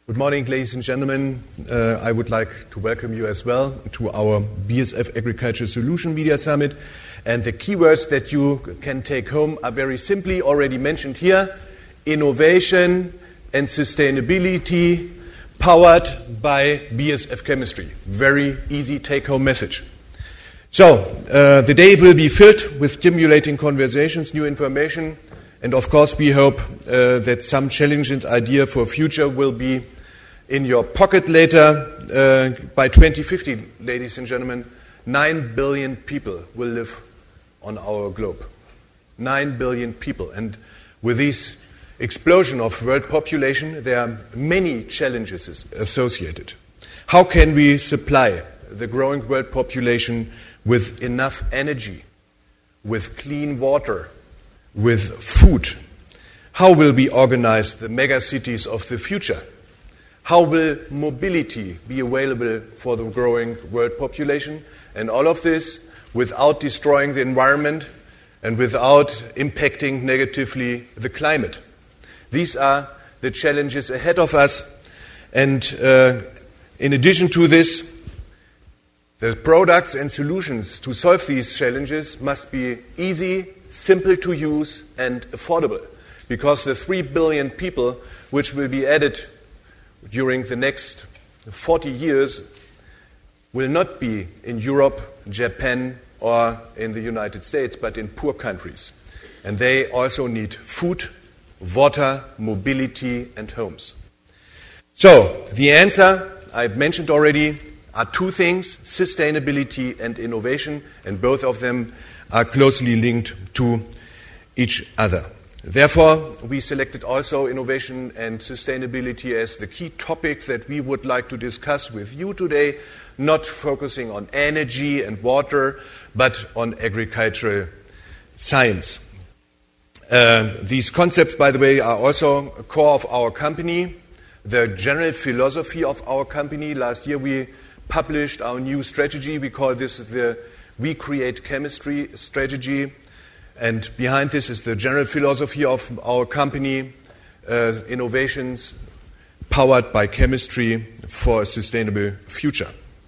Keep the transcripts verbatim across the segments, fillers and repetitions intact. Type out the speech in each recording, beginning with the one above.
Good morning, ladies and gentlemen. Uh, I would like to welcome you as well to our B S F Agricultural Solution Media Summit. And the keywords that you can take home are very simply already mentioned here: innovation and sustainability, powered by B S F Chemistry. Very easy take-home message. So, uh, the day will be filled with stimulating conversations, new information, and of course we hope uh, that some challenge and idea for future will be in your pocket later. Uh, by twenty fifty, ladies and gentlemen, nine billion people will live on our globe. nine billion people. And with this explosion of world population, there are many challenges associated. How can we supply the growing world population with enough energy, with clean water, with food? How will we organize the megacities of the future? How will mobility be available for the growing world population? And all of this without destroying the environment and without impacting negatively the climate. These are the challenges ahead of us. And uh, in addition to this, the products and solutions to solve these challenges must be easy, simple to use, and affordable. Because the three billion people which will be added during the next forty years will not be in Europe, Japan, or in the United States, but in poor countries. And they also need food, water, mobility, and homes. So, the answer, I've mentioned already, are two things: sustainability and innovation, and both of them are closely linked to each other. Therefore, we selected also innovation and sustainability as the key topics that we would like to discuss with you today, not focusing on energy and water, but on agricultural science. Uh, these concepts, by the way, are also a core of our company, the general philosophy of our company. Last year we published our new strategy. We call this the We Create Chemistry strategy. And behind this is the general philosophy of our company, uh, innovations powered by chemistry for a sustainable future.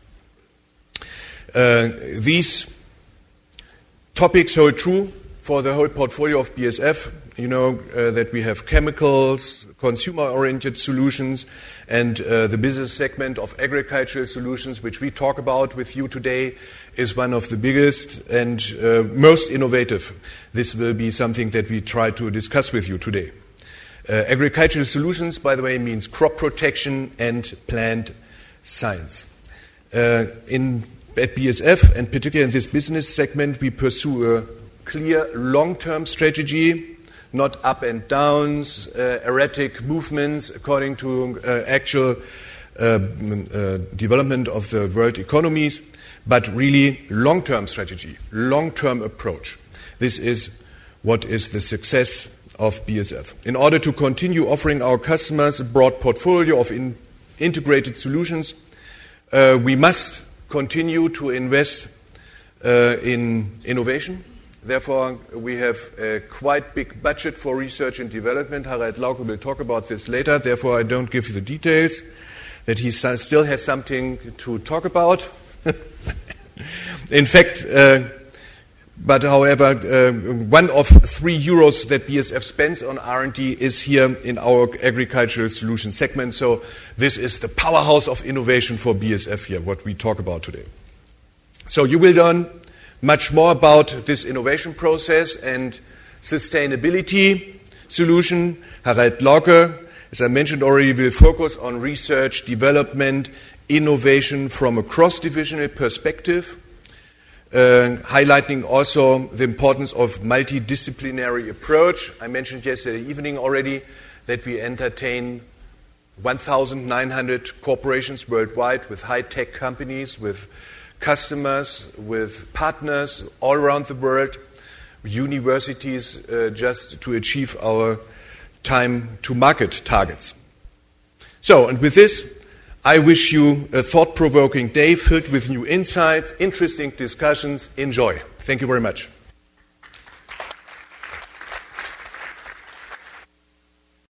Uh, these topics hold true for the whole portfolio of B S F. You know uh, that we have chemicals, consumer-oriented solutions, and uh, the business segment of agricultural solutions, which we talk about with you today, is one of the biggest and uh, most innovative. This will be something that we try to discuss with you today. Uh, agricultural solutions, by the way, means crop protection and plant science. Uh, in at B S F, and particularly in this business segment, we pursue a clear long-term strategy, not up and downs, uh, erratic movements according to uh, actual uh, uh, development of the world economies, but really long-term strategy, long-term approach. This is what is the success of B S F. In order to continue offering our customers a broad portfolio of in integrated solutions, uh, we must continue to invest uh, in innovation. Therefore, we have a quite big budget for research and development. Harald Lauke will talk about this later. Therefore, I don't give you the details, that he still has something to talk about. In fact, uh, but however, uh, one of three euros that B S F spends on R and D is here in our agricultural solution segment. So this is the powerhouse of innovation for B S F here, what we talk about today. So you will learn much more about this innovation process and sustainability solution. Harald Lauke, as I mentioned already, will focus on research, development, innovation from a cross-divisional perspective, uh, highlighting also the importance of multidisciplinary approach. I mentioned yesterday evening already that we entertain one thousand nine hundred corporations worldwide with high-tech companies, with customers, with partners all around the world, universities, uh, just to achieve our time to market targets. So, and with this, I wish you a thought-provoking day filled with new insights, interesting discussions. Enjoy. Thank you very much.